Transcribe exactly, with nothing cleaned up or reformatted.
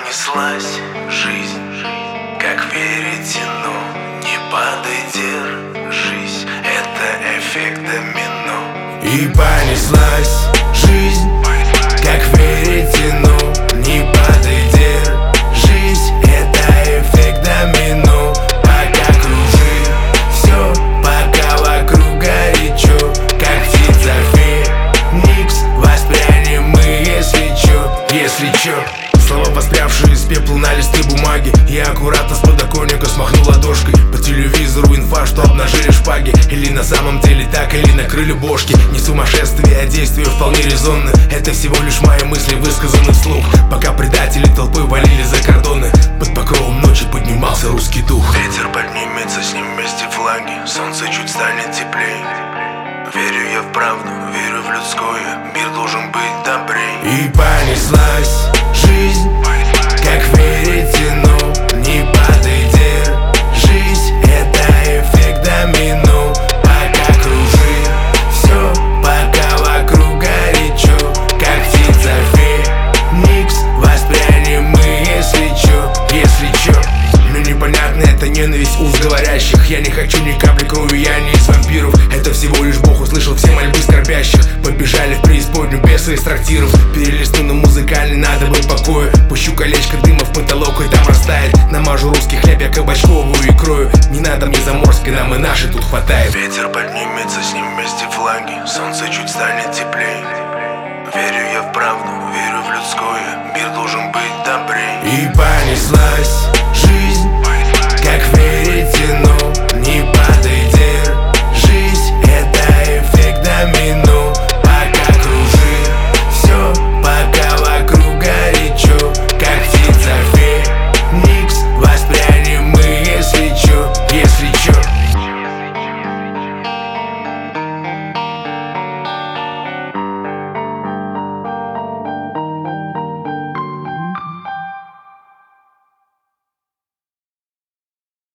понеслась жизнь, как веретено. Не падай, держись, это эффект домино. И понеслась жизнь, как веретено. Не падай, держись, это эффект домино. Пока кружи все, пока вокруг горячо, как птица феникс, воспрянем мы, если чё, если чё. Слова, воспрявшие из пепла на листы бумаги. Я аккуратно с подоконника смахнул ладошкой. По телевизору инфа, что обнажили шпаги. Или на самом деле так, или накрыли бошки. Не сумасшествие, а действие вполне резонны. Это всего лишь мои мысли, высказаны вслух. Пока предатели толпы валили за кордоны, под покровом ночи поднимался русский дух. Ветер поднимется, с ним вместе флаги. Солнце чуть станет теплее. Верю я в правду, верю в людское. Мир должен быть добрей. И понеслась жизнь, как веретено. Не падай, держись, это эффект домино. Пока кружи все, пока вокруг горячо, как птица феникс, воспрянем мы, если чё, если чё. Но непонятно это ненависть уст говорящих. Я не хочу ни капли крови, я не из вампиров. Это всего лишь Бог услышал все мольбы скорбящих. Побежали в преисподнюю бесы из трактиров. Перелистну на музыкальный, надо бы покоя. Пущу колечко дыма в потолок, и там растает. Намажу русский хлеб, я кабачковую икрою. Не надо мне заморской, нам и нашей тут хватает. Ветер поднимется, с ним вместе флаги. Солнце чуть станет теплее. Верю я в правду, верю в людское. Мир должен быть добрей. И понеслась